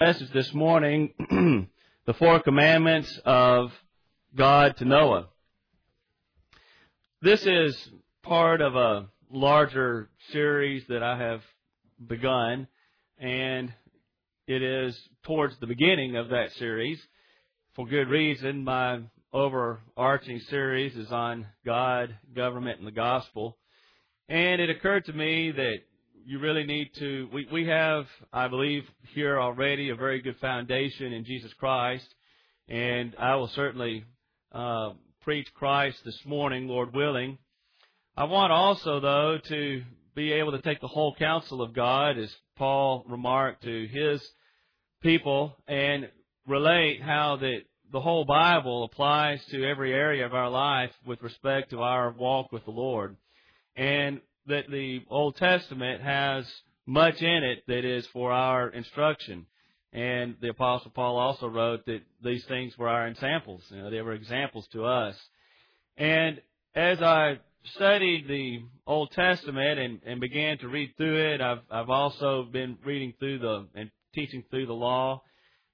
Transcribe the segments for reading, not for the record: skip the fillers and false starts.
Message this morning, the four commandments of God to Noah. This is part of a larger series that I have begun, and it is towards the beginning of that series. For good reason, my overarching series is on God, government, and the gospel. And it occurred to me that you really need to, we have, I believe, here already a very good foundation in Jesus Christ. And I will certainly preach Christ this morning, Lord willing. I want also, though, to be able to take the whole counsel of God, as Paul remarked to his people, and relate how that the whole Bible applies to every area of our life with respect to our walk with the Lord. And that the Old Testament has much in it that is for our instruction. And the Apostle Paul also wrote that these things were our examples. They were examples to us. And as I studied the Old Testament and began to read through it, I've also been reading through and teaching through the law.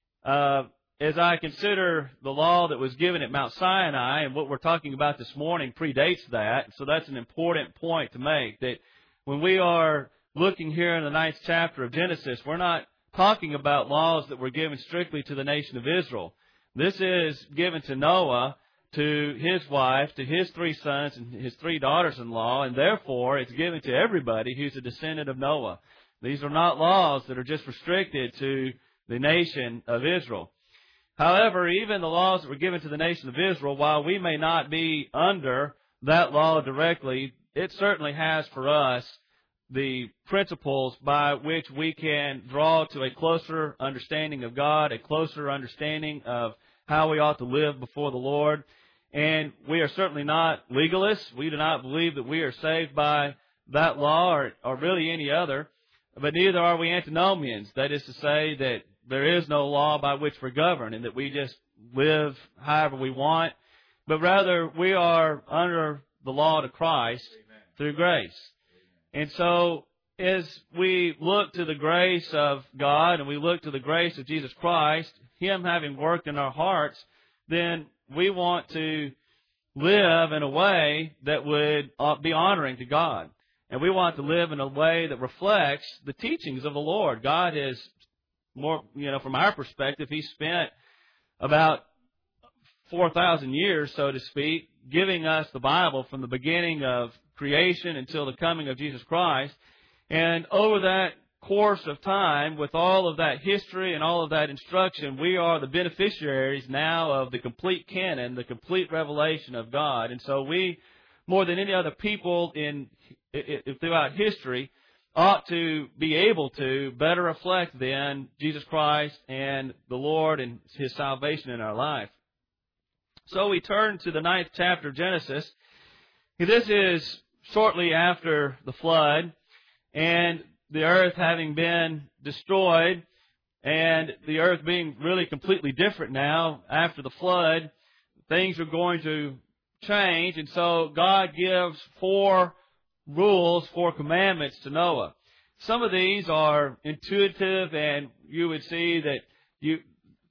As I consider the law that was given at Mount Sinai, and what we're talking about this morning predates that, so that's an important point to make, that when we are looking here in the 9th chapter of Genesis, we're not talking about laws that were given strictly to the nation of Israel. This is given to Noah, to his wife, to his 3 sons, and his 3 daughters-in-law, and therefore it's given to everybody who's a descendant of Noah. These are not laws that are just restricted to the nation of Israel. However, even the laws that were given to the nation of Israel, while we may not be under that law directly, it certainly has for us the principles by which we can draw to a closer understanding of God, a closer understanding of how we ought to live before the Lord. And we are certainly not legalists. We do not believe that we are saved by that law or really any other, but neither are we antinomians. That is to say that there is no law by which we're governed and that we just live however we want, but rather we are under the law to Christ through grace. And so as we look to the grace of God and we look to the grace of Jesus Christ, Him having worked in our hearts, then we want to live in a way that would be honoring to God. And we want to live in a way that reflects the teachings of the Lord. God is more, from our perspective, He spent about 4,000 years, so to speak, giving us the Bible from the beginning of creation until the coming of Jesus Christ. And over that course of time, with all of that history and all of that instruction, we are the beneficiaries now of the complete canon, the complete revelation of God. And so we, more than any other people throughout history, ought to be able to better reflect then Jesus Christ and the Lord and His salvation in our life. So we turn to the 9th chapter of Genesis. This is shortly after the flood and the earth having been destroyed and the earth being really completely different now after the flood. Things are going to change, and so God gives 4 rules, 4 commandments to Noah. Some of these are intuitive, and you would see that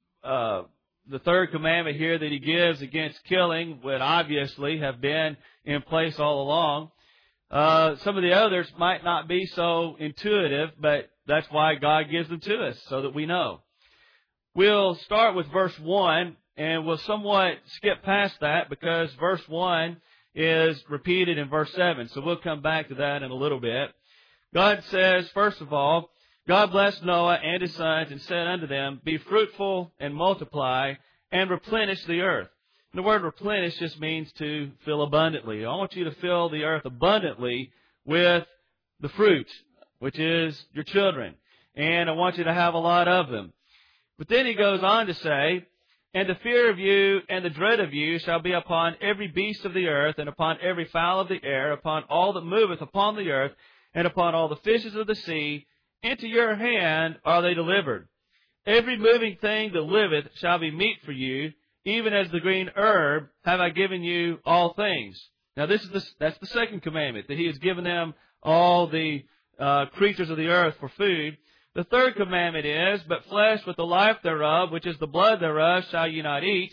the 3rd commandment here that He gives against killing would obviously have been in place all along. Some of the others might not be so intuitive, but that's why God gives them to us, so that we know. We'll start with verse 1, and we'll somewhat skip past that because verse 1 is repeated in verse 7. So we'll come back to that in a little bit. God says, first of all, God blessed Noah and his sons and said unto them, Be fruitful and multiply and replenish the earth. And the word replenish just means to fill abundantly. I want you to fill the earth abundantly with the fruit, which is your children. And I want you to have a lot of them. But then He goes on to say, And the fear of you and the dread of you shall be upon every beast of the earth, and upon every fowl of the air, upon all that moveth upon the earth, and upon all the fishes of the sea. Into your hand are they delivered. Every moving thing that liveth shall be meat for you, even as the green herb have I given you all things. Now that's the 2nd commandment, that He has given them all the creatures of the earth for food. The third commandment is, but flesh with the life thereof, which is the blood thereof, shall ye not eat.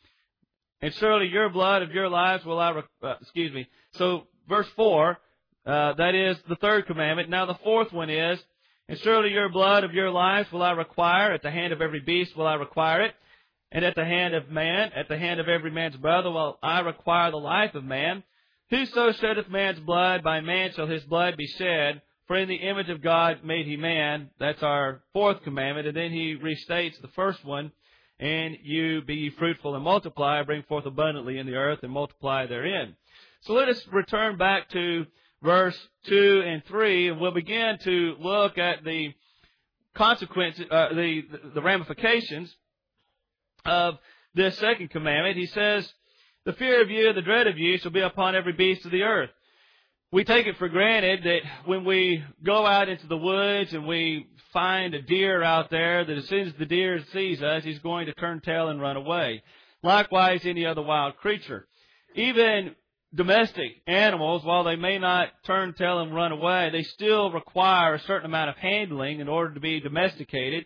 And surely your blood of your lives will I, So, verse 4, that is the third commandment. Now the fourth one is, and surely your blood of your lives will I require, at the hand of every beast will I require it, and at the hand of man, at the hand of every man's brother will I require the life of man. Whoso sheddeth man's blood, by man shall his blood be shed, for in the image of God made he man. That's our fourth commandment. And then he restates the first one, and you be ye fruitful and multiply, bring forth abundantly in the earth and multiply therein. So let us return back to verse 2 and 3, and we'll begin to look at the consequences, the ramifications of this second commandment. He says, the fear of you, the dread of you, shall be upon every beast of the earth. We take it for granted that when we go out into the woods and we find a deer out there, that as soon as the deer sees us, he's going to turn tail and run away. Likewise, any other wild creature. Even domestic animals, while they may not turn tail and run away, they still require a certain amount of handling in order to be domesticated.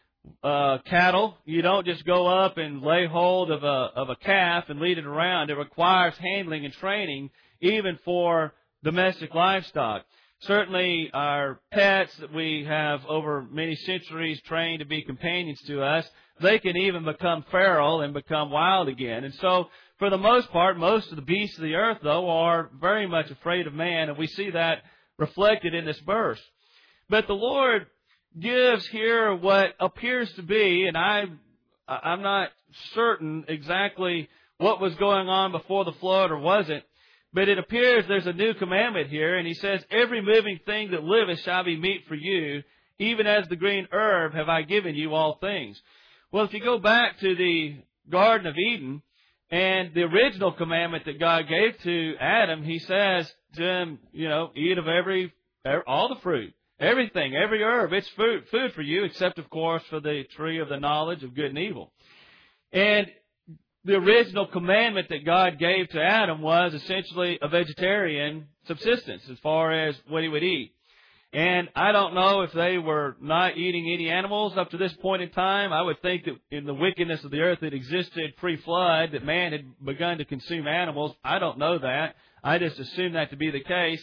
Cattle, you don't just go up and lay hold of a calf and lead it around. It requires handling and training even for domestic livestock. Certainly our pets that we have over many centuries trained to be companions to us, they can even become feral and become wild again. And so, for the most part, most of the beasts of the earth, though, are very much afraid of man, and we see that reflected in this verse. But the Lord gives here what appears to be, and I'm not certain exactly what was going on before the flood or wasn't, but it appears there's a new commandment here, and he says, every moving thing that liveth shall be meat for you, even as the green herb have I given you all things. Well, if you go back to the Garden of Eden, and the original commandment that God gave to Adam, he says to him, eat of all the fruit. Everything, every herb, it's food for you, except, of course, for the tree of the knowledge of good and evil. And the original commandment that God gave to Adam was essentially a vegetarian subsistence as far as what he would eat. And I don't know if they were not eating any animals up to this point in time. I would think that in the wickedness of the earth that existed pre-flood, that man had begun to consume animals. I don't know that. I just assume that to be the case.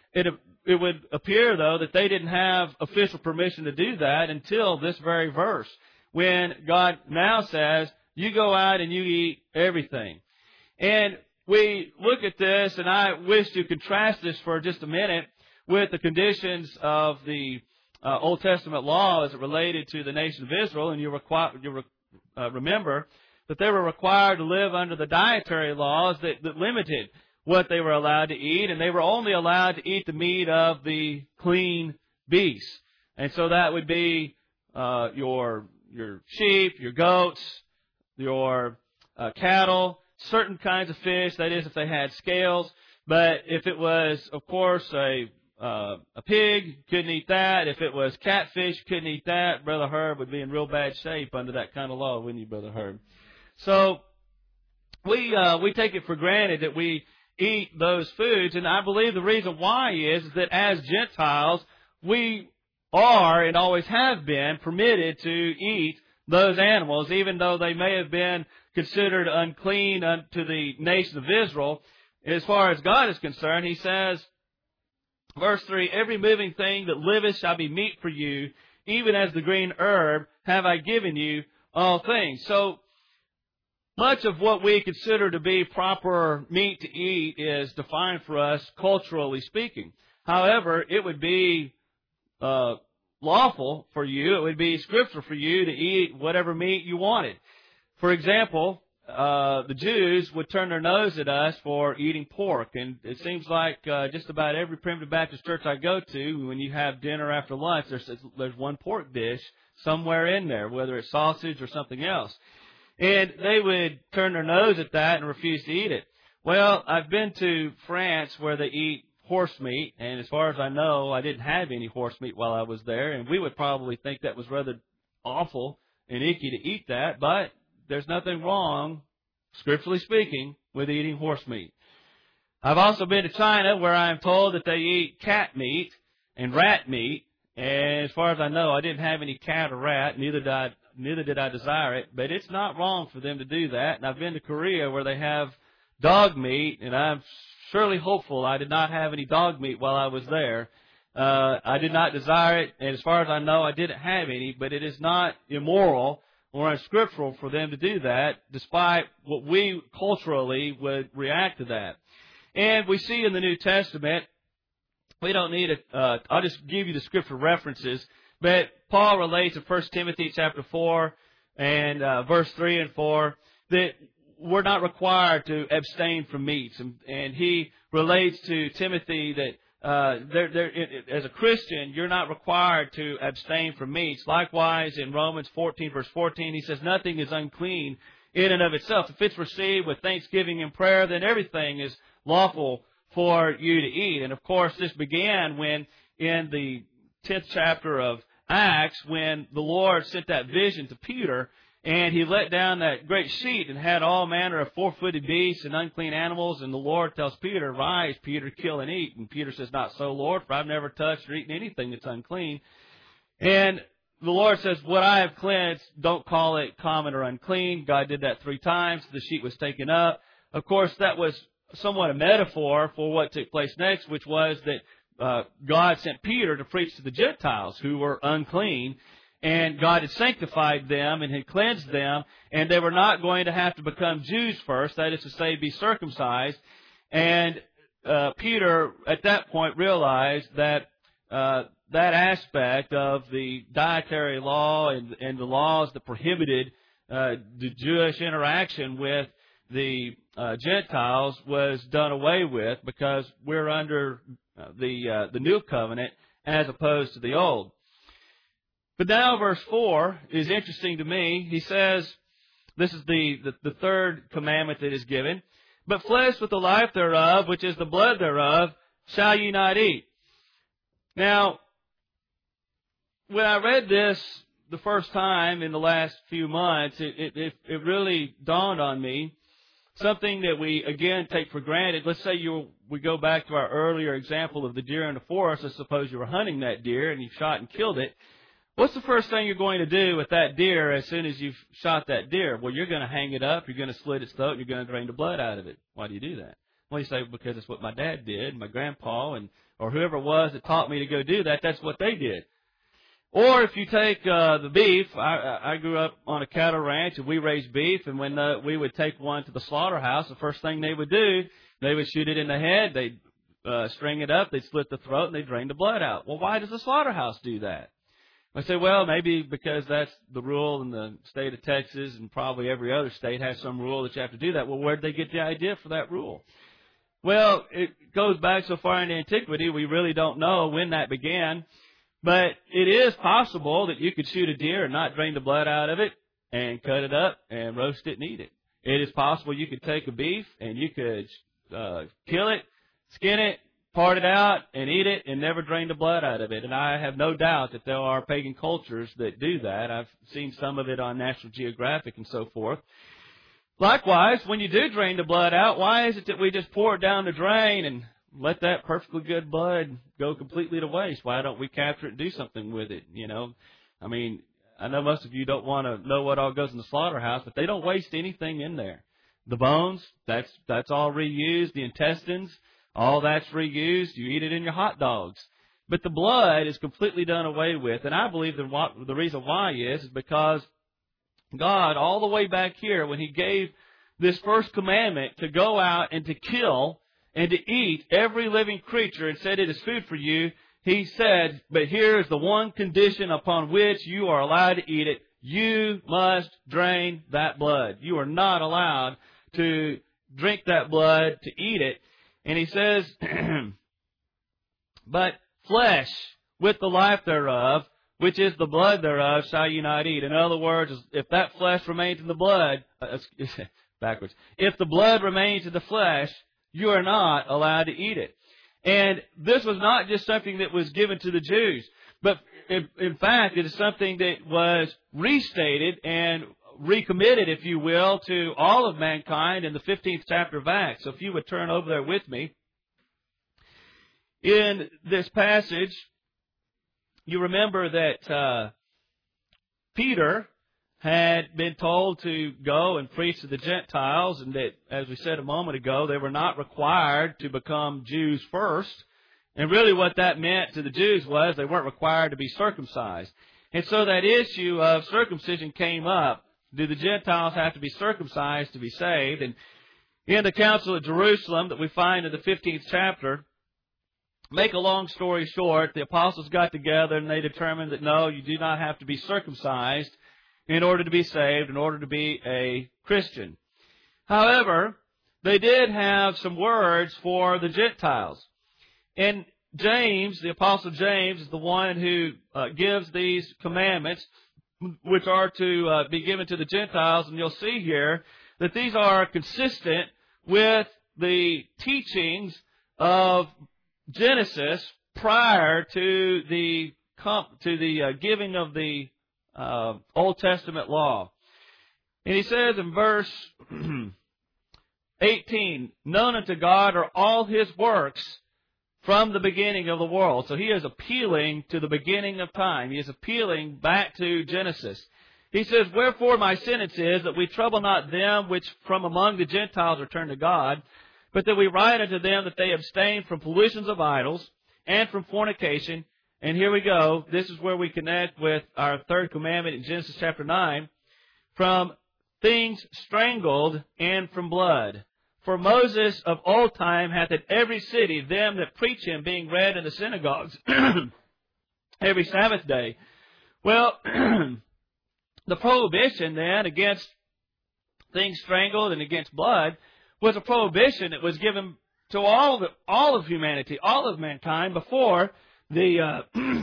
It would appear, though, that they didn't have official permission to do that until this very verse, when God now says, you go out and you eat everything. And we look at this, and I wish to contrast this for just a minute with the conditions of the Old Testament law as it related to the nation of Israel. And you remember that they were required to live under the dietary laws that limited what they were allowed to eat, and they were only allowed to eat the meat of the clean beasts. And so that would be your sheep, your goats, your cattle, certain kinds of fish, that is if they had scales. But if it was, of course, a pig, couldn't eat that. If it was catfish, couldn't eat that. Brother Herb would be in real bad shape under that kind of law, wouldn't you, Brother Herb? So we take it for granted that we eat those foods, and I believe the reason why is that as Gentiles, we are and always have been permitted to eat those animals, even though they may have been considered unclean to the nation of Israel. As far as God is concerned, he says, verse 3, every moving thing that liveth shall be meat for you, even as the green herb have I given you all things. So much of what we consider to be proper meat to eat is defined for us culturally speaking. However, it would be lawful for you, it would be scriptural for you to eat whatever meat you wanted. For example, the Jews would turn their nose at us for eating pork, and it seems like just about every Primitive Baptist church I go to, when you have dinner after lunch, there's one pork dish somewhere in there, whether it's sausage or something else. And they would turn their nose at that and refuse to eat it. Well, I've been to France where they eat horse meat, and as far as I know, I didn't have any horse meat while I was there, and we would probably think that was rather awful and icky to eat that, but there's nothing wrong, scripturally speaking, with eating horse meat. I've also been to China where I'm told that they eat cat meat and rat meat, And as far as I know, I didn't have any cat or rat. Neither did I desire it. But it's not wrong for them to do that. And I've been to Korea where they have dog meat, and I'm surely hopeful I did not have any dog meat while I was there. I did not desire it, and as far as I know, I didn't have any. But it is not immoral or unscriptural for them to do that, despite what we culturally would react to that. And we see in the New Testament, we don't need it. I'll just give you the scripture references. But Paul relates in 1 Timothy chapter 4 and verse 3 and 4 that we're not required to abstain from meats. And he relates to Timothy that as a Christian, you're not required to abstain from meats. Likewise, in Romans 14, verse 14, he says, nothing is unclean in and of itself. If it's received with thanksgiving and prayer, then everything is lawful for you to eat. And of course, this began when in the 10th chapter of Acts, when the Lord sent that vision to Peter, and he let down that great sheet and had all manner of four-footed beasts and unclean animals. And the Lord tells Peter, rise, Peter, kill and eat. And Peter says, not so, Lord, for I've never touched or eaten anything that's unclean. And the Lord says, what I have cleansed, don't call it common or unclean. God did that 3 times. The sheet was taken up. Of course, that was somewhat a metaphor for what took place next, which was that God sent Peter to preach to the Gentiles who were unclean, and God had sanctified them and had cleansed them, and they were not going to have to become Jews first, that is to say, be circumcised. And Peter, at that point, realized that that aspect of the dietary law and the laws that prohibited the Jewish interaction with the Gentiles was done away with, because we're under the new covenant as opposed to the old. But now verse 4 is interesting to me. He says, this is the third commandment that is given, but flesh with the life thereof, which is the blood thereof, shall ye not eat. Now, when I read this the first time in the last few months, it really dawned on me something that we, again, take for granted. Let's say we go back to our earlier example of the deer in the forest. Let's suppose you were hunting that deer and you shot and killed it. What's the first thing you're going to do with that deer as soon as you've shot that deer? Well, you're going to hang it up, you're going to slit its throat, and you're going to drain the blood out of it. Why do you do that? Well, you say, because it's what my dad did, my grandpa, or whoever it was that taught me to go do that, that's what they did. Or if you take the beef, I grew up on a cattle ranch, and we raised beef, and when we would take one to the slaughterhouse, the first thing they would do, they would shoot it in the head, they'd string it up, they'd slit the throat, and they'd drain the blood out. Well, why does the slaughterhouse do that? I say, well, maybe because that's the rule in the state of Texas, and probably every other state has some rule that you have to do that. Well, where did they get the idea for that rule? Well, it goes back so far into antiquity, we really don't know when that began. But it is possible that you could shoot a deer and not drain the blood out of it and cut it up and roast it and eat it. It is possible you could take a beef and you could kill it, skin it, part it out, and eat it and never drain the blood out of it. And I have no doubt that there are pagan cultures that do that. I've seen some of it on National Geographic and so forth. Likewise, when you do drain the blood out, why is it that we just pour it down the drain and let that perfectly good blood go completely to waste? Why don't we capture it and do something with it? You know, I mean, I know most of you don't want to know what all goes in the slaughterhouse, but they don't waste anything in there. The bones, that's all reused. The intestines, all that's reused. You eat it in your hot dogs. But the blood is completely done away with. And I believe the reason why is because God, all the way back here, when He gave this first commandment to go out and to kill and to eat every living creature and said it is food for you, He said, but here is the one condition upon which you are allowed to eat it. You must drain that blood. You are not allowed to drink that blood, to eat it. And He says, but flesh with the life thereof, which is the blood thereof, shall you not eat. In other words, if that flesh remains in the blood, backwards, if the blood remains in the flesh, you are not allowed to eat it. And this was not just something that was given to the Jews, but in fact, it is something that was restated and recommitted, if you will, to all of mankind in the 15th chapter of Acts. So if you would turn over there with me. In this passage, you remember that Peter had been told to go and preach to the Gentiles, and that, as we said a moment ago, they were not required to become Jews first. And really what that meant to the Jews was they weren't required to be circumcised. And so that issue of circumcision came up. Do the Gentiles have to be circumcised to be saved? And in the Council of Jerusalem that we find in the 15th chapter, make a long story short, the apostles got together and they determined that no, you do not have to be circumcised in order to be saved, in order to be a Christian. However, they did have some words for the Gentiles. And James, the Apostle James, is the one who gives these commandments, which are to be given to the Gentiles. And you'll see here that these are consistent with the teachings of Genesis prior to the giving of the Old Testament law. And he says in verse 18, known unto God are all His works from the beginning of the world. So he is appealing to the beginning of time. He is appealing back to Genesis. He says, wherefore my sentence is that we trouble not them which from among the Gentiles are turned to God, but that we write unto them that they abstain from pollutions of idols and from fornication. And here we go. This is where we connect with our third commandment in Genesis chapter 9. From things strangled and from blood. For Moses of old time hath in every city them that preach him, being read in the synagogues every Sabbath day. Well, the prohibition then against things strangled and against blood was a prohibition that was given to all of humanity, all of mankind before the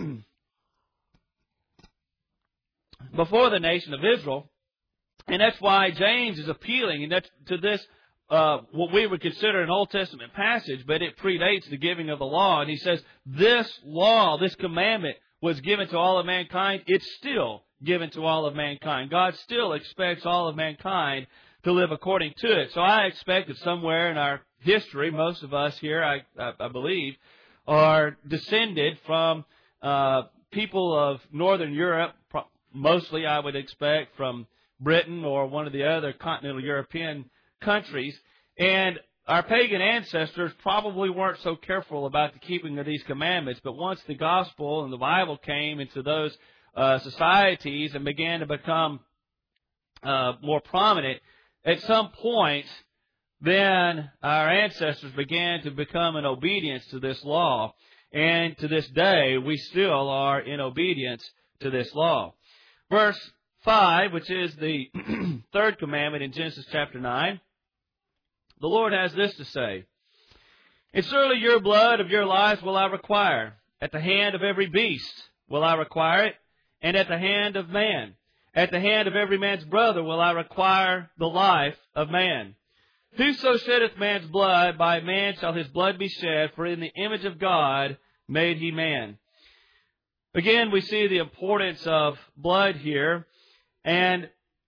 before the nation of Israel. And that's why James is appealing and that's to this what we would consider an Old Testament passage, but it predates the giving of the law. And he says, this law, this commandment was given to all of mankind. It's still given to all of mankind. God still expects all of mankind to live according to it. So I expect that somewhere in our history, most of us here, I believe, are descended from people of Northern Europe, mostly I would expect from Britain or one of the other continental European countries, and our pagan ancestors probably weren't so careful about the keeping of these commandments, but once the gospel and the Bible came into those societies and began to become more prominent, at some point, then our ancestors began to become in obedience to this law, and to this day, we still are in obedience to this law. Verse 5, which is the third commandment in Genesis chapter 9, the Lord has this to say, and surely your blood of your lives will I require. At the hand of every beast will I require it, and at the hand of man. At the hand of every man's brother will I require the life of man. Whoso sheddeth man's blood, by man shall his blood be shed, for in the image of God made he man. Again, we see the importance of blood here, and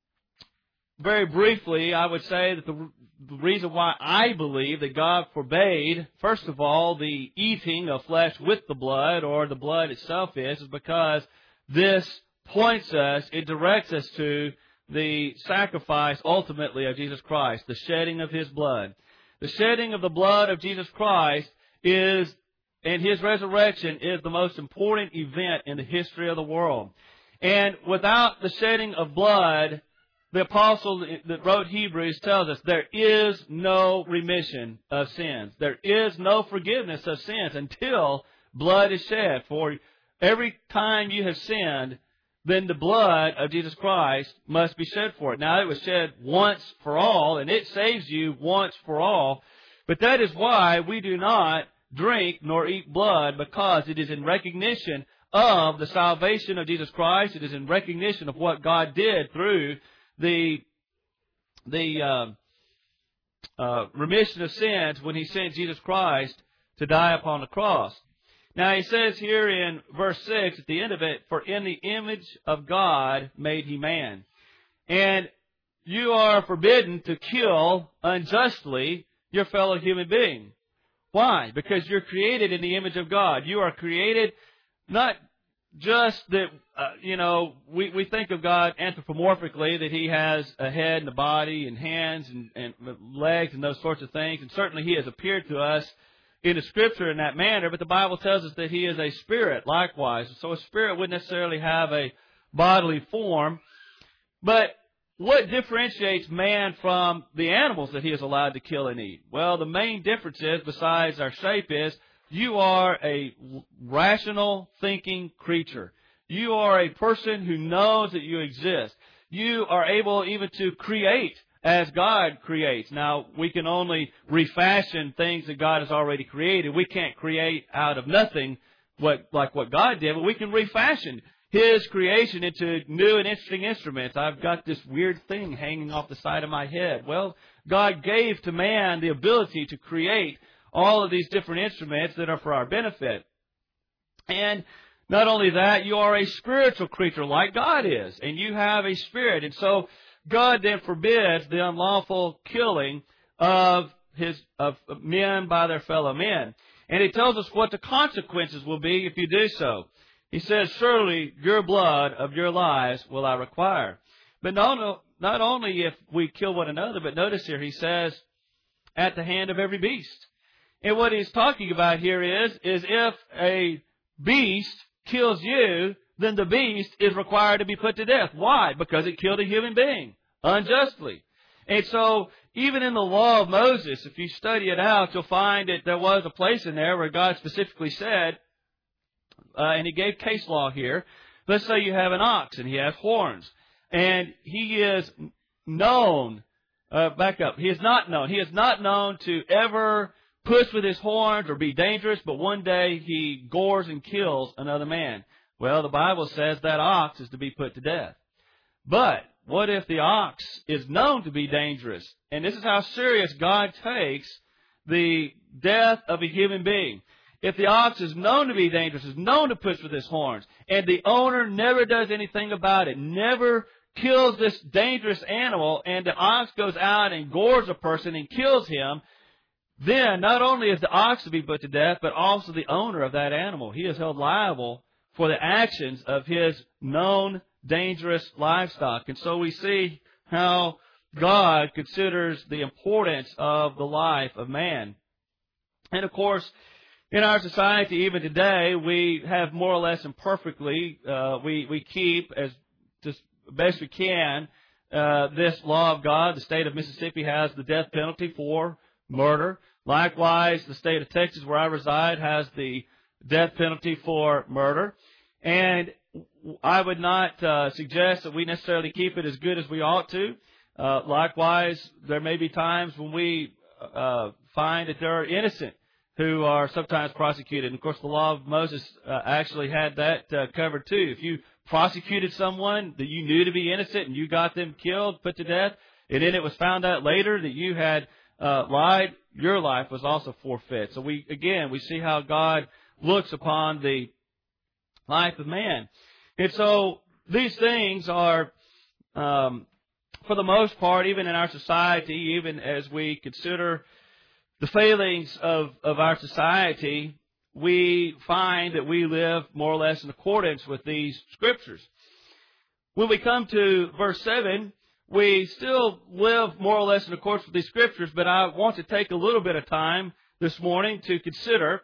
very briefly, I would say that the reason why I believe that God forbade, first of all, the eating of flesh with the blood, or the blood itself is because this points us, it directs us to the sacrifice ultimately of Jesus Christ, the shedding of His blood. The shedding of the blood of Jesus Christ is, and His resurrection is the most important event in the history of the world. And without the shedding of blood, the apostle that wrote Hebrews tells us there is no remission of sins. There is no forgiveness of sins until blood is shed. For every time you have sinned, then the blood of Jesus Christ must be shed for it. Now, it was shed once for all, and it saves you once for all. But that is why we do not drink nor eat blood, because it is in recognition of the salvation of Jesus Christ. It is in recognition of what God did through the remission of sins when He sent Jesus Christ to die upon the cross. Now He says here in verse 6, at the end of it, for in the image of God made He man. And you are forbidden to kill unjustly your fellow human being. Why? Because you're created in the image of God. You are created not just that, we think of God anthropomorphically, that He has a head and a body and hands and legs and those sorts of things. And certainly He has appeared to us in the Scripture in that manner, but the Bible tells us that He is a spirit likewise. So a spirit wouldn't necessarily have a bodily form. But what differentiates man from the animals that He is allowed to kill and eat? Well, the main difference is, besides our shape, is you are a rational thinking creature. You are a person who knows that you exist. You are able even to create as God creates. Now, we can only refashion things that God has already created. We can't create out of nothing like what God did, but we can refashion His creation into new and interesting instruments. I've got this weird thing hanging off the side of my head. Well, God gave to man the ability to create all of these different instruments that are for our benefit. And not only that, you are a spiritual creature like God is, and you have a spirit. And so God then forbids the unlawful killing of men by their fellow men. And He tells us what the consequences will be if you do so. He says, surely your blood of your lives will I require. But not only if we kill one another, but notice here He says, at the hand of every beast. And what He's talking about here is if a beast kills you, then the beast is required to be put to death. Why? Because it killed a human being unjustly. And so, even in the law of Moses, if you study it out, you'll find that there was a place in there where God specifically said, and He gave case law here, let's say you have an ox and he has horns, and he is known, he is not known to ever push with his horns or be dangerous, but one day he gores and kills another man. Well, the Bible says that ox is to be put to death. But what if the ox is known to be dangerous? And this is how serious God takes the death of a human being. If the ox is known to be dangerous, is known to push with his horns, and the owner never does anything about it, never kills this dangerous animal, and the ox goes out and gores a person and kills him, then not only is the ox to be put to death, but also the owner of that animal. He is held liable for the actions of his known dangerous livestock. And so we see how God considers the importance of the life of man. And of course, in our society, even today, we have more or less imperfectly, we keep as just best we can this law of God. The state of Mississippi has the death penalty for murder. Likewise, the state of Texas, where I reside, has the death penalty for murder. And I would not suggest that we necessarily keep it as good as we ought to. Likewise, there may be times when we find that there are innocent who are sometimes prosecuted. And, of course, the law of Moses actually had that covered, too. If you prosecuted someone that you knew to be innocent and you got them killed, put to death, and then it was found out later that you had lied, your life was also forfeit. So we see how God looks upon the life of man. And so these things are, for the most part, even in our society, even as we consider the failings of our society, we find that we live more or less in accordance with these scriptures. When we come to verse 7, we still live more or less in accordance with these scriptures, but I want to take a little bit of time this morning to consider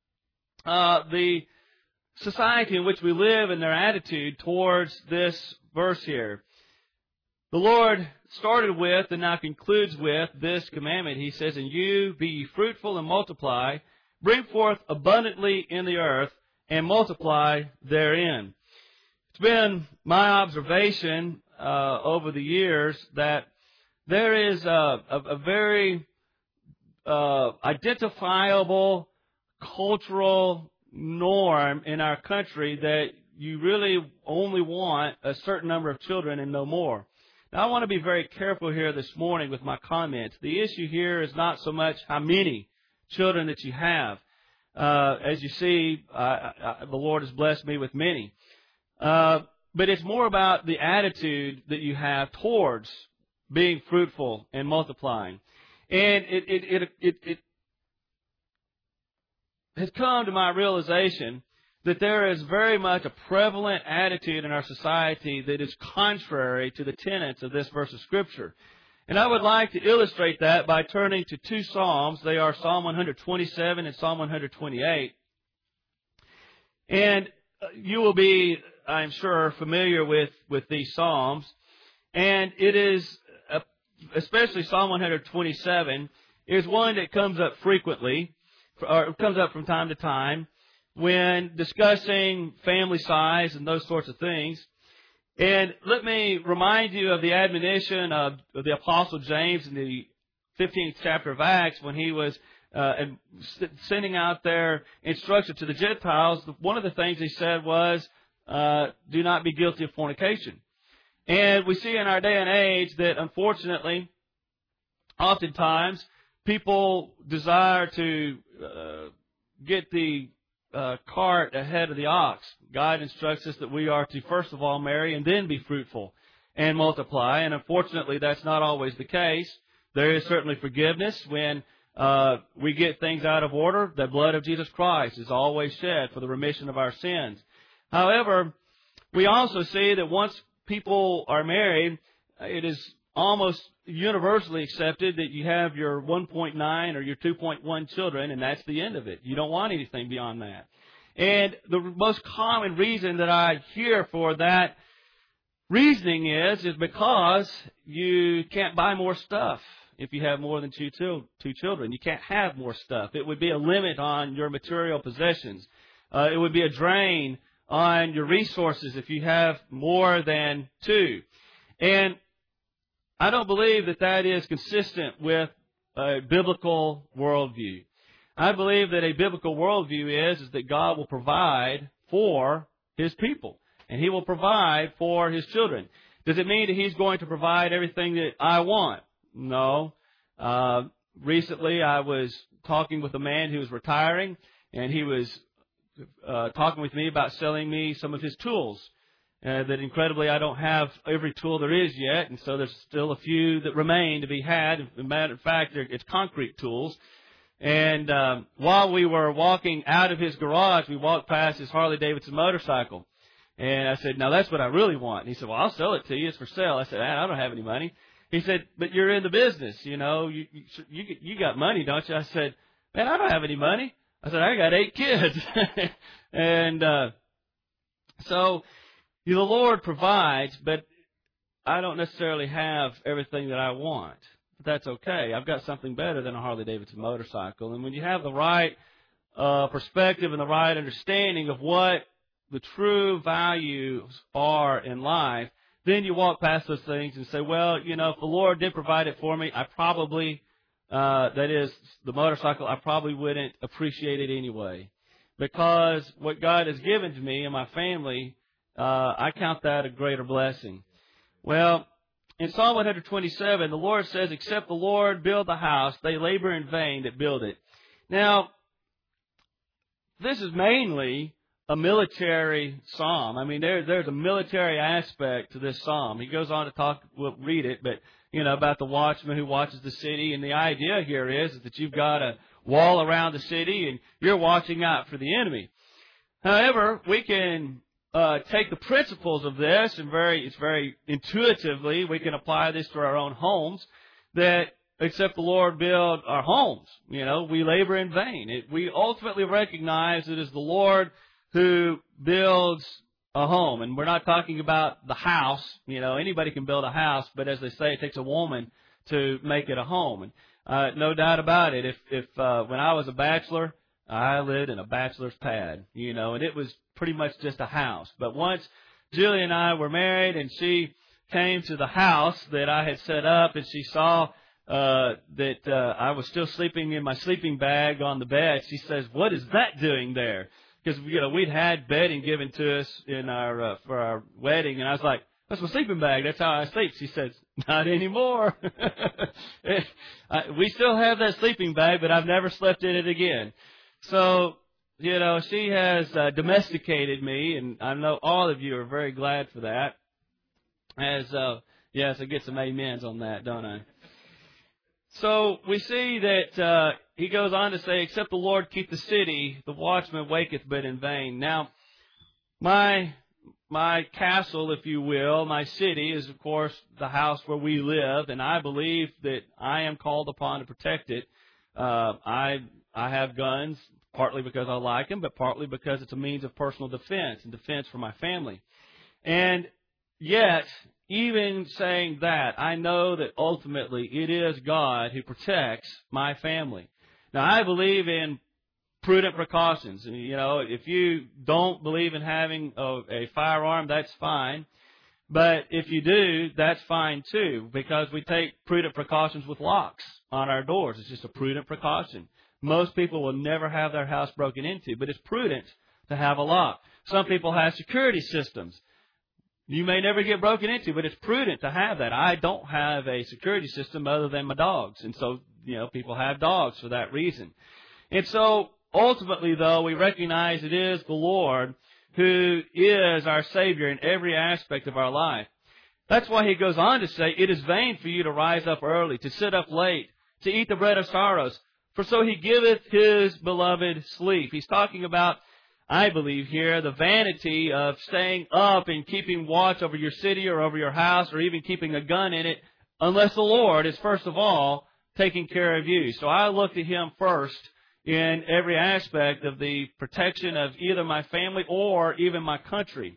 the society in which we live and their attitude towards this verse here. The Lord started with and now concludes with this commandment. He says, "And you be ye fruitful and multiply, bring forth abundantly in the earth, and multiply therein." It's been my observation over the years that there is a very identifiable cultural norm in our country that you really only want a certain number of children and no more. Now, I want to be very careful here this morning with my comments. The issue here is not so much how many children that you have. As you see, the Lord has blessed me with many. But it's more about the attitude that you have towards being fruitful and multiplying. And it has come to my realization that there is very much a prevalent attitude in our society that is contrary to the tenets of this verse of Scripture. And I would like to illustrate that by turning to two Psalms. They are Psalm 127 and Psalm 128. And you will be, I'm sure, familiar with these Psalms. And it is, especially Psalm 127, is one that comes up frequently, or comes up from time to time, when discussing family size and those sorts of things. And let me remind you of the admonition of the Apostle James in the 15th chapter of Acts when he was sending out their instruction to the Gentiles. One of the things he said was, do not be guilty of fornication. And we see in our day and age that, unfortunately, oftentimes people desire to get the cart ahead of the ox. God instructs us that we are to first of all marry and then be fruitful and multiply. And unfortunately, that's not always the case. There is certainly forgiveness when we get things out of order. The blood of Jesus Christ is always shed for the remission of our sins. However, we also see that once people are married, it is almost universally accepted that you have your 1.9 or your 2.1 children, and that's the end of it. You don't want anything beyond that. And the most common reason that I hear for that reasoning is because you can't buy more stuff if you have more than two children. You can't have more stuff. It would be a limit on your material possessions. It would be a drain on your resources if you have more than two. And I don't believe that that is consistent with a biblical worldview. I believe that a biblical worldview is that God will provide for His people, and He will provide for His children. Does it mean that He's going to provide everything that I want? No. Recently, I was talking with a man who was retiring, and he was talking with me about selling me some of his tools. That incredibly I don't have every tool there is yet, and so there's still a few that remain to be had. As a matter of fact, it's concrete tools. And while we were walking out of his garage, we walked past his Harley-Davidson motorcycle. And I said, now that's what I really want. And he said, well, I'll sell it to you. It's for sale. I said, I don't have any money. He said, but you're in the business, you know. You got money, don't you? I said, man, I don't have any money. I said, I got 8 kids. And so the Lord provides, but I don't necessarily have everything that I want. But that's okay. I've got something better than a Harley-Davidson motorcycle. And when you have the right perspective and the right understanding of what the true values are in life, then you walk past those things and say, well, you know, if the Lord did provide it for me, I probably, that is, the motorcycle, I probably wouldn't appreciate it anyway. Because what God has given to me and my family, I count that a greater blessing. Well, in Psalm 127, the Lord says, except the Lord build the house, they labor in vain that build it. Now, this is mainly a military psalm. I mean, there's a military aspect to this psalm. He goes on to talk, we'll read it, but, you know, about the watchman who watches the city. And the idea here is that you've got a wall around the city and you're watching out for the enemy. However, we can take the principles of this and it's very intuitively, we can apply this to our own homes, that except the Lord build our homes, you know, we labor in vain. We ultimately recognize it is the Lord who builds a home. And we're not talking about the house. You know, anybody can build a house, but as they say, it takes a woman to make it a home. And no doubt about it, if when I was a bachelor, I lived in a bachelor's pad, you know, and it was pretty much just a house. But once Julie and I were married and she came to the house that I had set up and she saw that I was still sleeping in my sleeping bag on the bed, she says, what is that doing there? Because, you know, we'd had bedding given to us in our for our wedding, and I was like, that's my sleeping bag. That's how I sleep. She says, not anymore. We still have that sleeping bag, but I've never slept in it again. So, you know, she has domesticated me, and I know all of you are very glad for that. Yes, I get some amens on that, don't I? So we see that he goes on to say, except the Lord keep the city, the watchman waketh but in vain. Now, My castle, if you will, my city is, of course, the house where we live, and I believe that I am called upon to protect it. I have guns, partly because I like them, but partly because it's a means of personal defense and defense for my family. And yet, even saying that, I know that ultimately it is God who protects my family. Now, I believe in prudent precautions. And, if you don't believe in having a firearm, that's fine. But if you do, that's fine too, because we take prudent precautions with locks on our doors. It's just a prudent precaution. Most people will never have their house broken into, but it's prudent to have a lock. Some people have security systems. You may never get broken into, but it's prudent to have that. I don't have a security system other than my dogs. And so, people have dogs for that reason. And so, ultimately, though, we recognize it is the Lord who is our Savior in every aspect of our life. That's why he goes on to say, it is vain for you to rise up early, to sit up late, to eat the bread of sorrows, for so he giveth his beloved sleep. He's talking about, I believe here, the vanity of staying up and keeping watch over your city or over your house or even keeping a gun in it, unless the Lord is first of all taking care of you. So I look to him first in every aspect of the protection of either my family or even my country.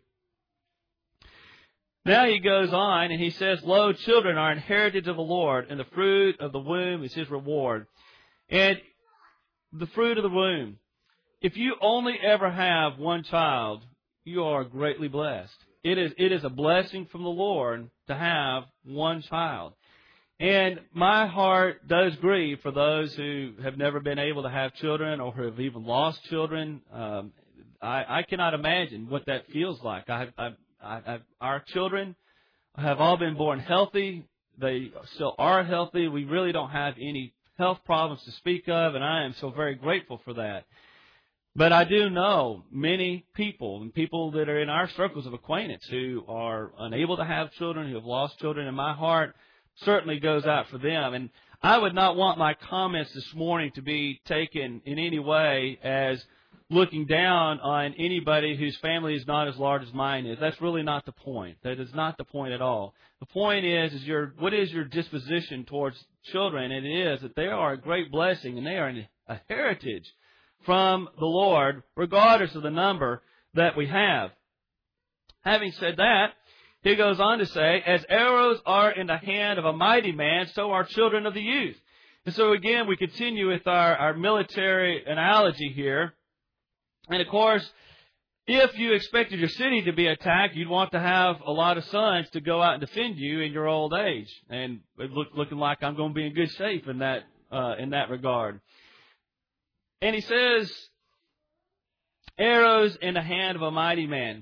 Now he goes on and he says, lo, children are an heritage of the Lord, and the fruit of the womb is his reward. And the fruit of the womb, if you only ever have one child, you are greatly blessed. It is a blessing from the Lord to have one child. And my heart does grieve for those who have never been able to have children or who have even lost children. I cannot imagine what that feels like. Our children have all been born healthy. They still are healthy. We really don't have any health problems to speak of, and I am so very grateful for that. But I do know many people, and people that are in our circles of acquaintance, who are unable to have children, who have lost children, and my heart certainly goes out for them. And I would not want my comments this morning to be taken in any way as looking down on anybody whose family is not as large as mine is. That's really not the point. That is not the point at all. The point is what is your disposition towards children? And it is that they are a great blessing and they are a heritage from the Lord, regardless of the number that we have. Having said that, he goes on to say, as arrows are in the hand of a mighty man, so are children of the youth. And so again, we continue with our military analogy here. And of course, if you expected your city to be attacked, you'd want to have a lot of sons to go out and defend you in your old age. And it looking like I'm going to be in good shape in that regard. And he says, arrows in the hand of a mighty man.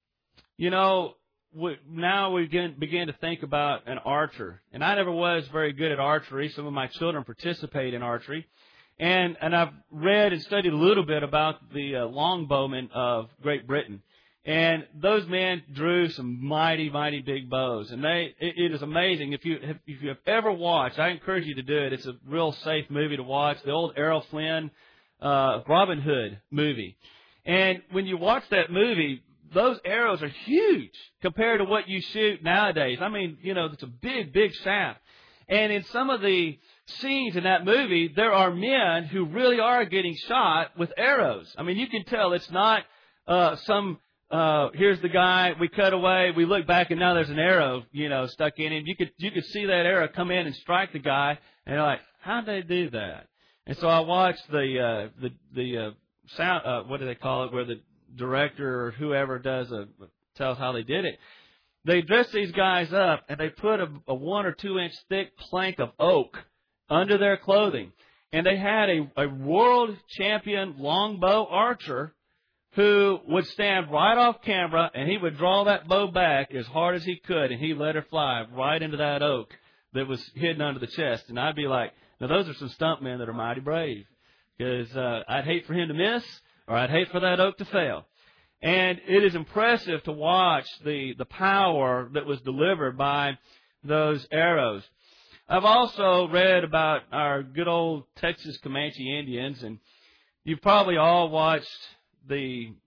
Now we begin to think about an archer. And I never was very good at archery. Some of my children participate in archery. And I've read and studied a little bit about the longbowmen of Great Britain. And those men drew some mighty, mighty big bows. And it is amazing. If you have ever watched, I encourage you to do it. It's a real safe movie to watch. The old Errol Flynn Robin Hood movie. And when you watch that movie, those arrows are huge compared to what you shoot nowadays. I mean, it's a big, big shaft. And in some of the scenes in that movie, there are men who really are getting shot with arrows. I mean, you can tell it's not here's the guy, we cut away, we look back, and now there's an arrow, stuck in him. You could see that arrow come in and strike the guy, and you're like, how'd they do that? And so I watched the sound, what do they call it, where the director or whoever tells how they did it. They dressed these guys up, and they put a 1 or 2 inch thick plank of oak under their clothing. And they had a world champion longbow archer who would stand right off camera, and he would draw that bow back as hard as he could, and he let her fly right into that oak that was hidden under the chest. And I'd be like, now those are some stuntmen that are mighty brave, because I'd hate for him to miss, or I'd hate for that oak to fail. And it is impressive to watch the power that was delivered by those arrows. I've also read about our good old Texas Comanche Indians, and you've probably all watched the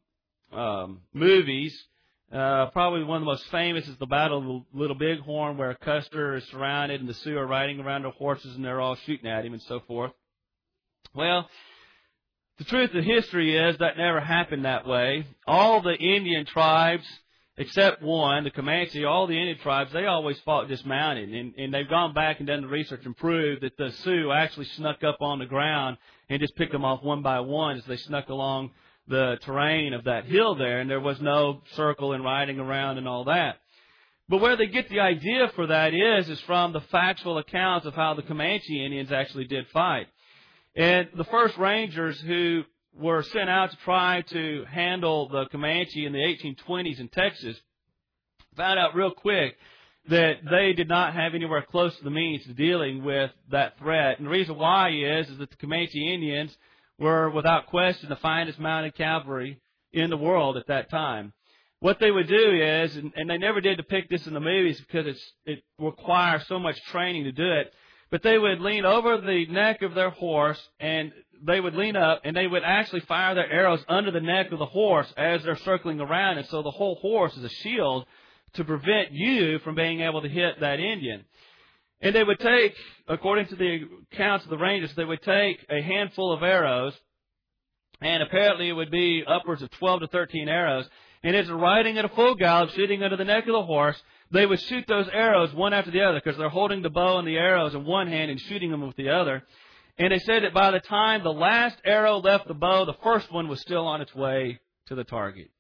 movies. Probably one of the most famous is the Battle of the Little Bighorn, where Custer is surrounded and the Sioux are riding around their horses and they're all shooting at him and so forth. Well, the truth of history is that never happened that way. All the Indian tribes, except one, the Comanche, all the Indian tribes, they always fought dismounted. And they've gone back and done the research and proved that the Sioux actually snuck up on the ground and just picked them off one by one as they snuck along the terrain of that hill there. And there was no circle and riding around and all that. But where they get the idea for that is from the factual accounts of how the Comanche Indians actually did fight. And the first Rangers who were sent out to try to handle the Comanche in the 1820s in Texas found out real quick that they did not have anywhere close to the means to dealing with that threat. And the reason why is that the Comanche Indians were, without question, the finest mounted cavalry in the world at that time. What they would do is, and they never did depict this in the movies because it requires so much training to do it, but they would lean over the neck of their horse, and they would lean up, and they would actually fire their arrows under the neck of the horse as they're circling around. And so the whole horse is a shield to prevent you from being able to hit that Indian. And they would take, according to the accounts of the Rangers, they would take a handful of arrows, and apparently it would be upwards of 12 to 13 arrows. And as they're riding at a full gallop, shooting under the neck of the horse, they would shoot those arrows one after the other because they're holding the bow and the arrows in one hand and shooting them with the other. And they said that by the time the last arrow left the bow, the first one was still on its way to the target.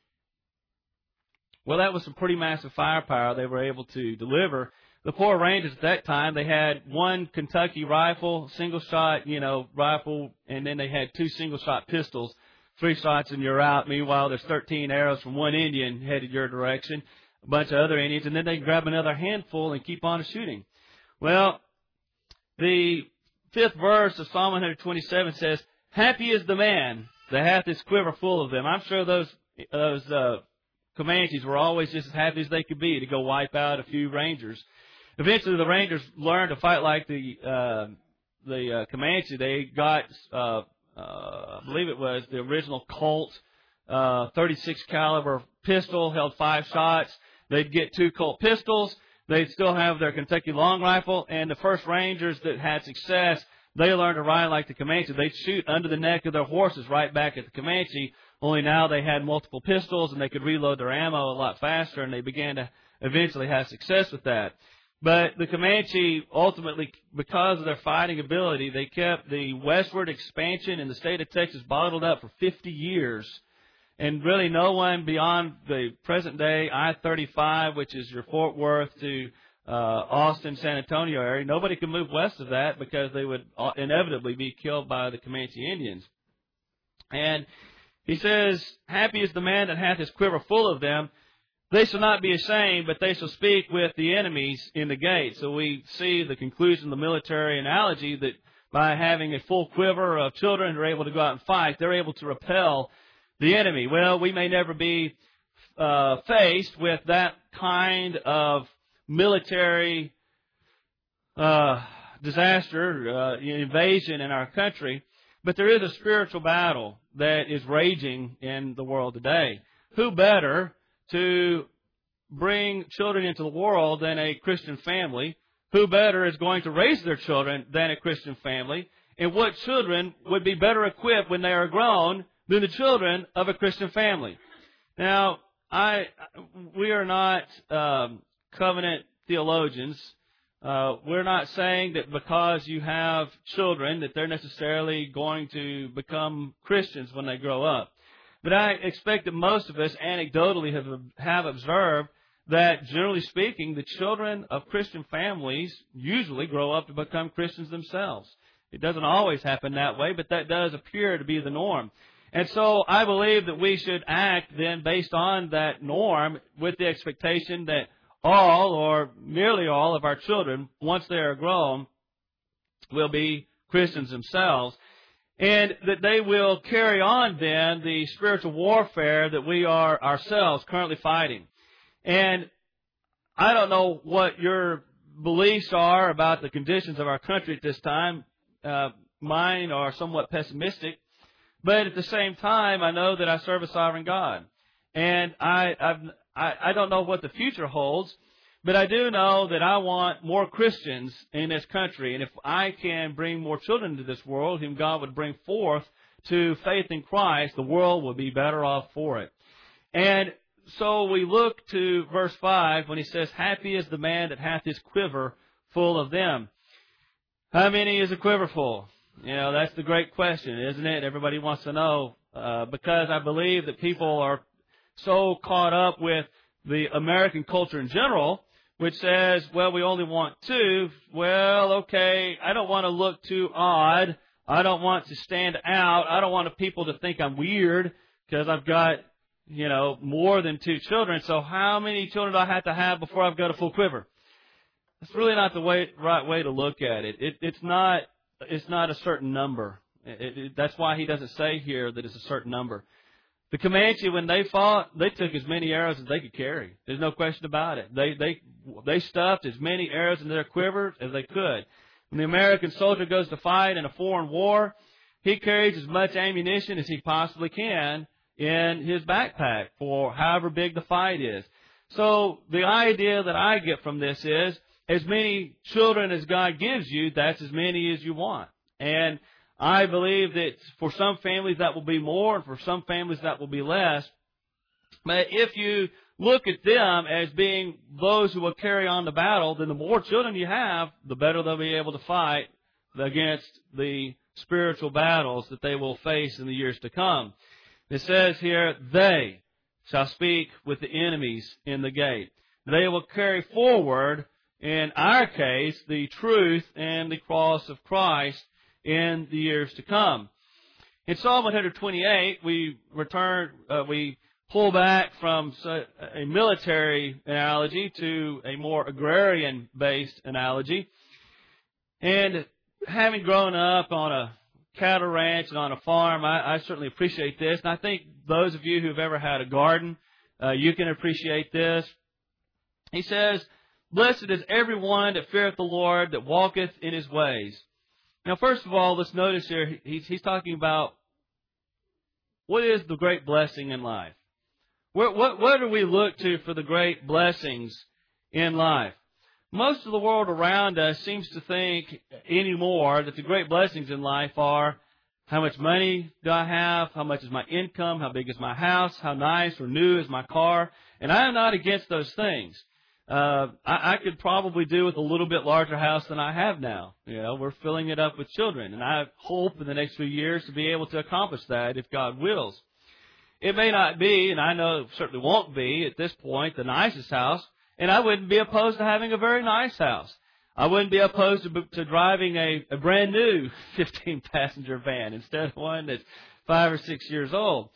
Well, that was some pretty massive firepower they were able to deliver. The poor Rangers at that time, they had one Kentucky rifle, single-shot, rifle, and then they had two single-shot pistols. 3 shots and you're out. Meanwhile, there's 13 arrows from one Indian headed your direction, a bunch of other Indians, and then they grab another handful and keep on shooting. Well, the 5th verse of Psalm 127 says, "Happy is the man that hath his quiver full of them." I'm sure those Comanches were always just as happy as they could be to go wipe out a few Rangers. Eventually, the Rangers learned to fight like the Comanche. They got I believe it was the original Colt 36 caliber pistol, held 5 shots. They'd get 2 Colt pistols. They'd still have their Kentucky long rifle. And the first Rangers that had success, they learned to ride like the Comanche. They'd shoot under the neck of their horses right back at the Comanche, only now they had multiple pistols and they could reload their ammo a lot faster, and they began to eventually have success with that. But the Comanche, ultimately, because of their fighting ability, they kept the westward expansion in the state of Texas bottled up for 50 years. And really no one beyond the present-day I-35, which is your Fort Worth to Austin, San Antonio area, nobody could move west of that because they would inevitably be killed by the Comanche Indians. And he says, "Happy is the man that hath his quiver full of them. They shall not be ashamed, but they shall speak with the enemies in the gate." So we see the conclusion of the military analogy that by having a full quiver of children who are able to go out and fight, they're able to repel the enemy. Well, we may never be faced with that kind of military disaster, invasion in our country, but there is a spiritual battle that is raging in the world today. Who better to bring children into the world than a Christian family? Who better is going to raise their children than a Christian family? And what children would be better equipped when they are grown than the children of a Christian family? Now, we are not covenant theologians. We're not saying that because you have children that they're necessarily going to become Christians when they grow up. But I expect that most of us anecdotally have observed that, generally speaking, the children of Christian families usually grow up to become Christians themselves. It doesn't always happen that way, but that does appear to be the norm. And so I believe that we should act then based on that norm with the expectation that all or nearly all of our children, once they are grown, will be Christians themselves. And that they will carry on then the spiritual warfare that we are ourselves currently fighting. And I don't know what your beliefs are about the conditions of our country at this time. Mine are somewhat pessimistic. But at the same time, I know that I serve a sovereign God. And I don't know what the future holds, but I do know that I want more Christians in this country. And if I can bring more children into this world, whom God would bring forth to faith in Christ, the world will be better off for it. And so we look to verse 5 when he says, happy is the man that hath his quiver full of them. How many is a quiver full? That's the great question, isn't it? Everybody wants to know, because I believe that people are so caught up with the American culture in general, which says, well, we only want 2. Well, okay, I don't want to look too odd. I don't want to stand out. I don't want people to think I'm weird because I've got, more than 2 children. So how many children do I have to have before I've got a full quiver? That's really not the right way to look at it. It's not a certain number. That's why he doesn't say here that it's a certain number. The Comanche, when they fought, they took as many arrows as they could carry. There's no question about it. They stuffed as many arrows in their quiver as they could. When the American soldier goes to fight in a foreign war, he carries as much ammunition as he possibly can in his backpack for however big the fight is. So the idea that I get from this is, as many children as God gives you, that's as many as you want. And I believe that for some families that will be more, and for some families that will be less. But if you look at them as being those who will carry on the battle, then the more children you have, the better they'll be able to fight against the spiritual battles that they will face in the years to come. It says here, they shall speak with the enemies in the gate. They will carry forward, in our case, the truth and the cross of Christ in the years to come. In Psalm 128, we pull back from a military analogy to a more agrarian-based analogy. And having grown up on a cattle ranch and on a farm, I certainly appreciate this. And I think those of you who have ever had a garden, you can appreciate this. He says, blessed is everyone that feareth the Lord, that walketh in his ways. Now, first of all, let's notice here, he's talking about what is the great blessing in life. What do we look to for the great blessings in life? Most of the world around us seems to think anymore that the great blessings in life are how much money do I have, how much is my income, how big is my house, how nice or new is my car. And I am not against those things. I could probably do with a little bit larger house than I have now. We're filling it up with children, and I hope in the next few years to be able to accomplish that if God wills. It may not be, and I know it certainly won't be at this point, the nicest house, and I wouldn't be opposed to having a very nice house. I wouldn't be opposed to driving a brand new 15-passenger van instead of one that's 5 or 6 years old.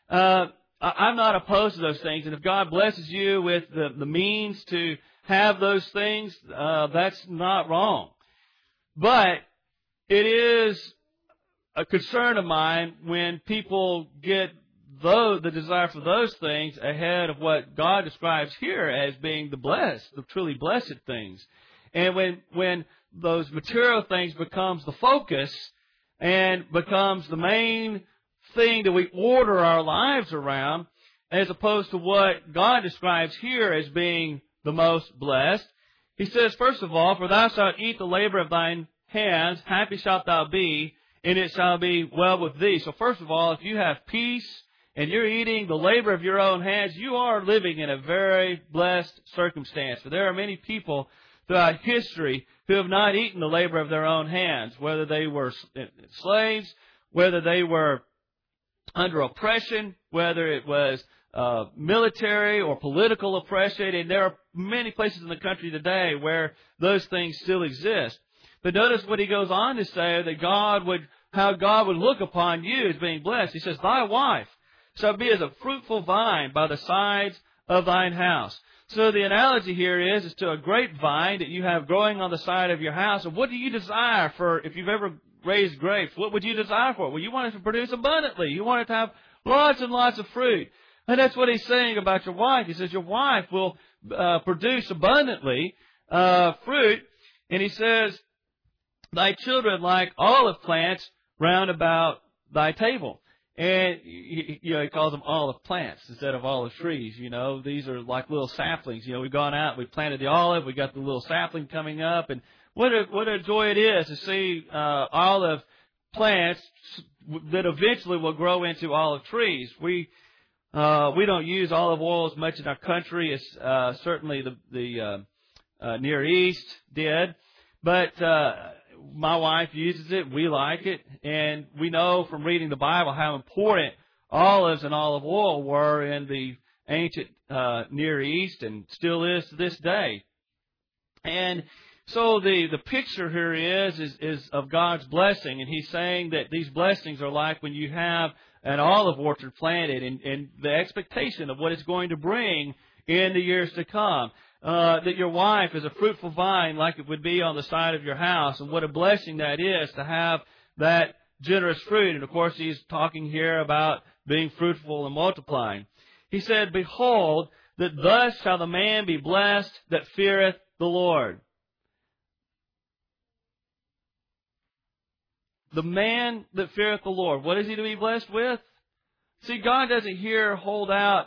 I'm not opposed to those things, and if God blesses you with the means to have those things, that's not wrong. But it is a concern of mine when people get the desire for those things ahead of what God describes here as being the truly blessed things. And when those material things becomes the focus and becomes the main thing that we order our lives around, as opposed to what God describes here as being the most blessed. He says, first of all, for thou shalt eat the labor of thine hands, happy shalt thou be, and it shall be well with thee. So first of all, if you have peace and you're eating the labor of your own hands, you are living in a very blessed circumstance. For there are many people throughout history who have not eaten the labor of their own hands, whether they were slaves, whether they were under oppression, whether it was military or political oppression, and there are many places in the country today where those things still exist. But notice what he goes on to say, that how God would look upon you as being blessed. He says, thy wife shall be as a fruitful vine by the sides of thine house. So the analogy here is to a grapevine that you have growing on the side of your house. And what do you desire for, if you've ever raised grapes, what would you desire for it? Well, you want it to produce abundantly. You want it to have lots and lots of fruit. And that's what he's saying about your wife. He says your wife will produce abundantly fruit. And he says, thy children like olive plants round about thy table. And, he calls them olive plants instead of olive trees. These are like little saplings. We've gone out, we've planted the olive, we got the little sapling coming up, and what a joy it is to see olive plants that eventually will grow into olive trees. We don't use olive oil as much in our country as certainly the Near East did, but my wife uses it. We like it, and we know from reading the Bible how important olives and olive oil were in the ancient Near East, and still is to this day. And so the picture here is of God's blessing, and He's saying that these blessings are like when you have an olive orchard planted, and the expectation of what it's going to bring in the years to come. That your wife is a fruitful vine like it would be on the side of your house, and what a blessing that is to have that generous fruit. And of course, He's talking here about being fruitful and multiplying. He said, "Behold, that thus shall the man be blessed that feareth the Lord." The man that feareth the Lord. What is he to be blessed with? See, God doesn't here hold out,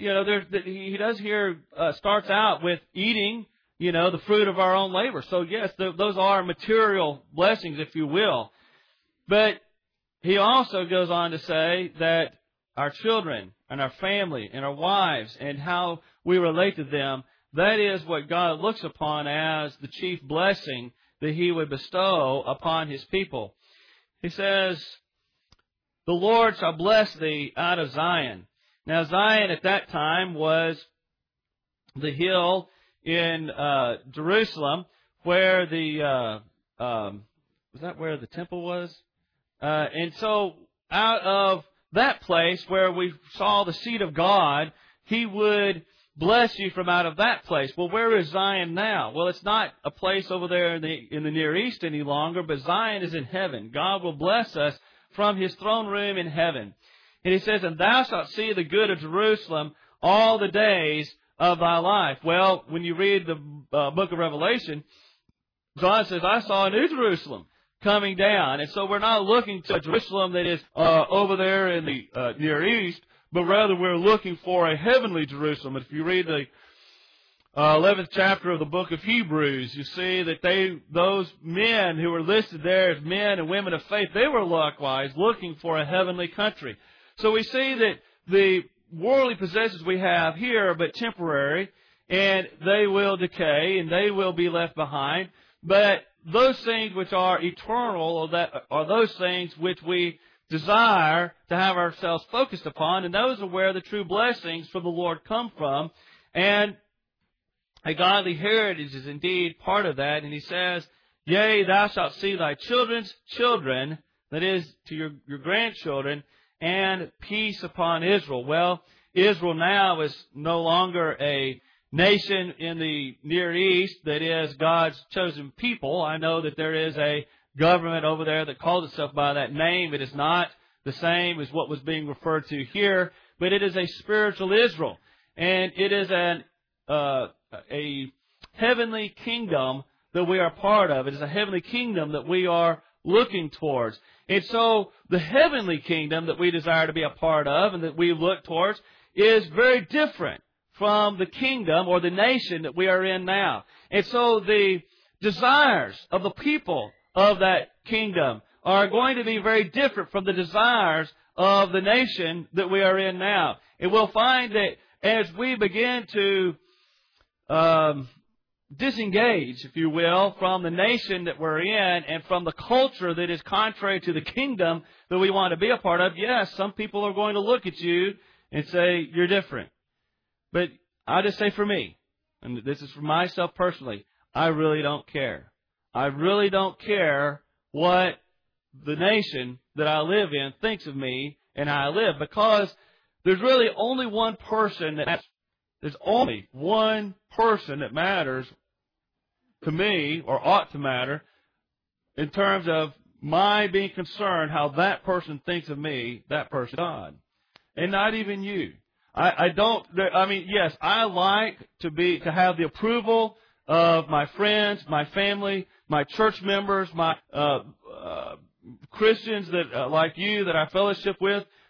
He does here, starts out with eating, the fruit of our own labor. So yes, those are material blessings, if you will. But He also goes on to say that our children and our family and our wives and how we relate to them, that is what God looks upon as the chief blessing that He would bestow upon His people. He says, "The Lord shall bless thee out of Zion." Now, Zion at that time was the hill in Jerusalem where was that where the temple was? And so out of that place where we saw the seat of God, He would bless you from out of that place. Well, where is Zion now? Well, it's not a place over there in the Near East any longer, but Zion is in heaven. God will bless us from His throne room in heaven. And He says, "And thou shalt see the good of Jerusalem all the days of thy life." Well, when you read the book of Revelation, John says, "I saw a new Jerusalem coming down." And so we're not looking to a Jerusalem that is over there in the Near East, but rather we're looking for a heavenly Jerusalem. If you read the 11th chapter of the book of Hebrews, you see that those men who were listed there as men and women of faith, they were likewise looking for a heavenly country. So we see that the worldly possessions we have here are but temporary, and they will decay, and they will be left behind. But those things which are eternal are those things which we desire to have ourselves focused upon, and those are where the true blessings from the Lord come from. And a godly heritage is indeed part of that. And He says, "Yea, thou shalt see thy children's children," that is, to your grandchildren, "and peace upon Israel." Well, Israel now is no longer a nation in the Near East that is God's chosen people. I know that there is a government over there that calls itself by that name. It is not the same as what was being referred to here, but it is a spiritual Israel, and it is a heavenly kingdom that we are part of. It is a heavenly kingdom that we are looking towards. And so the heavenly kingdom that we desire to be a part of and that we look towards is very different from the kingdom or the nation that we are in now. And so the desires of the people of that kingdom are going to be very different from the desires of the nation that we are in now. And we'll find that as we begin to disengage, if you will, from the nation that we're in and from the culture that is contrary to the kingdom that we want to be a part of, yes, some people are going to look at you and say, "You're different." But I'll just say for me, and this is for myself personally, I really don't care. I really don't care what the nation that I live in thinks of me and how I live, because there's really only one person that matters. There's only one person that matters to me, or ought to matter, in terms of my being concerned how that person thinks of me, that person, God. And not even you. Yes, I like to have the approval of my friends, my family, my church members, my Christians that like you that I fellowship with.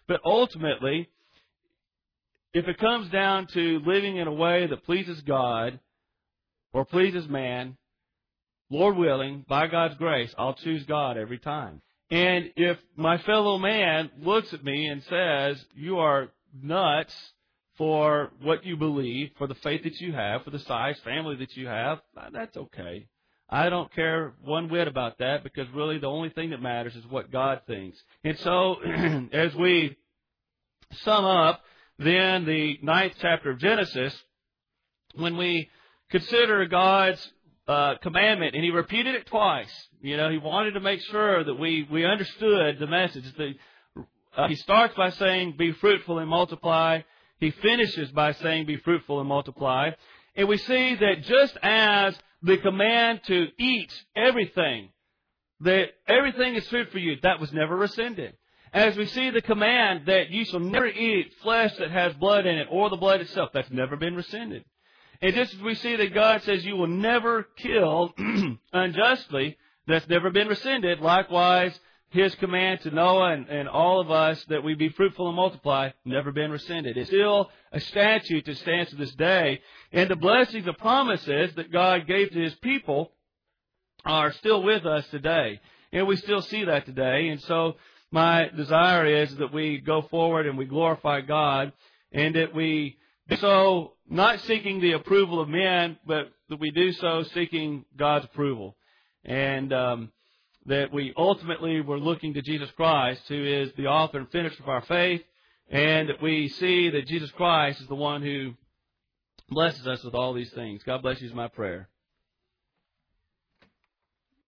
But ultimately, if it comes down to living in a way that pleases God or pleases man, Lord willing, by God's grace, I'll choose God every time. And if my fellow man looks at me and says, you are nuts for what you believe, for the faith that you have, for the size family that you have, that's okay. I don't care one whit about that, because really the only thing that matters is what God thinks. And so, as we sum up then the 9th chapter of Genesis, when we consider God's commandment, and He repeated it twice. He wanted to make sure that we understood the message. He starts by saying, be fruitful and multiply. He finishes by saying, be fruitful and multiply. And we see that just as the command to eat everything, that everything is food for you, that was never rescinded. As we see the command that you shall never eat flesh that has blood in it, or the blood itself, that's never been rescinded. And just as we see that God says you will never kill unjustly, that's never been rescinded. Likewise, His command to Noah and all of us that we be fruitful and multiply, never been rescinded. It's still a statute that stands to this day. And the blessings and promises that God gave to His people are still with us today. And we still see that today. And so my desire is that we go forward and we glorify God, and that we do so not seeking the approval of men, but that we do so seeking God's approval. And that we ultimately were looking to Jesus Christ, who is the author and finisher of our faith, and that we see that Jesus Christ is the one who blesses us with all these things. God bless you is my prayer.